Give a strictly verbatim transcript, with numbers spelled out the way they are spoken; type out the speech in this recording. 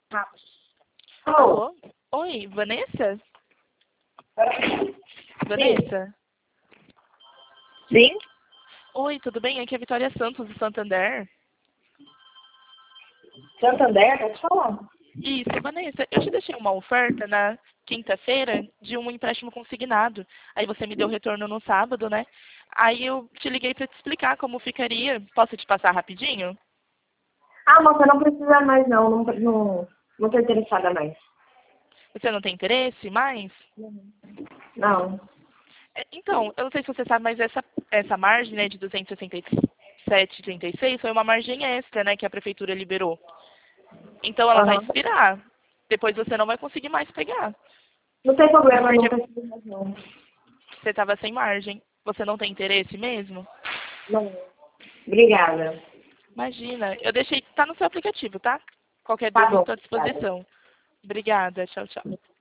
Ah. Alô? Oi, Vanessa? Vanessa? Sim? Oi, tudo bem? Aqui é a Vitória Santos, do Santander. Santander, pode falar. Isso, Vanessa, eu te deixei uma oferta na quinta-feira de um empréstimo consignado. Aí você me deu retorno no sábado, né? Aí eu te liguei para te explicar como ficaria. Posso te passar rapidinho? Ah, moça, não precisa mais não. Não, não, não tô interessada mais. Você não tem interesse mais? Não. É, Então, eu não sei se você sabe, mas essa, essa margem, né, de duzentos e sessenta e sete vírgula trinta e seis foi uma margem extra, né, que a prefeitura liberou. Então ela vai Aham. expirar. Depois você não vai conseguir mais pegar. Não tem problema, não Porque precisa mais não. você estava sem margem. Você não tem interesse mesmo? Não. Obrigada. Imagina. Eu deixei. Tá no seu aplicativo, tá? Qualquer Tá dúvida, bom, estou à obrigada. disposição. Obrigada. Tchau, tchau.